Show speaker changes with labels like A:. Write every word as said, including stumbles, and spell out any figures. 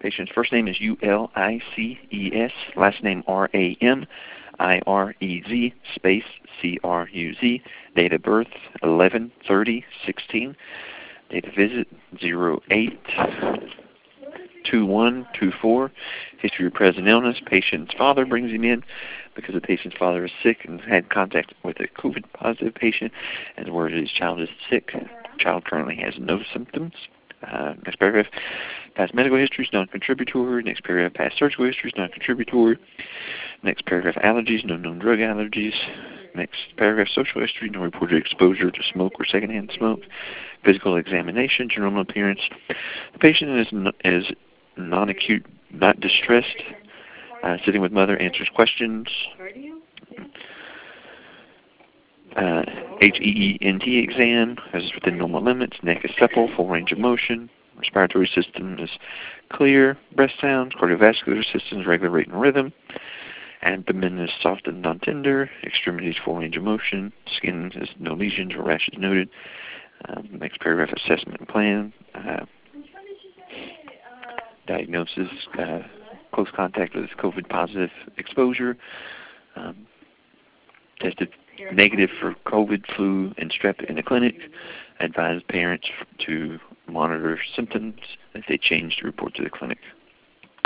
A: Patient's first name is U L I C E S, last name R A M I R E Z, space C R U Z. Date of birth eleven thirty sixteen. Date of visit zero eight two one two four. History of present illness. Patient's father brings him in because the patient's father is sick and had contact with a COVID positive patient, and the word is child is sick. Child currently has no symptoms. Uh, next paragraph, past medical history is non-contributory. Next paragraph, past surgical history is non-contributory. Next paragraph, allergies, no known drug allergies. Next paragraph, social history, no reported exposure to smoke or secondhand smoke. Physical examination, general appearance. The patient is, n is non-acute, not distressed. Uh, sitting with mother, answers questions. Uh, H E E N T exam is within normal limits. Neck is supple, full range of motion. Respiratory system is clear. Breath sounds. Cardiovascular system is regular rate and rhythm. Abdomen is soft and non-tender. Extremities full range of motion. Skin is no lesions or rashes noted. Um, next paragraph, assessment and plan. Uh, diagnosis, uh, close contact with COVID positive exposure. Um, tested negative for COVID, flu, and strep in the clinic. Advise parents to monitor symptoms. If they change, to report to the clinic.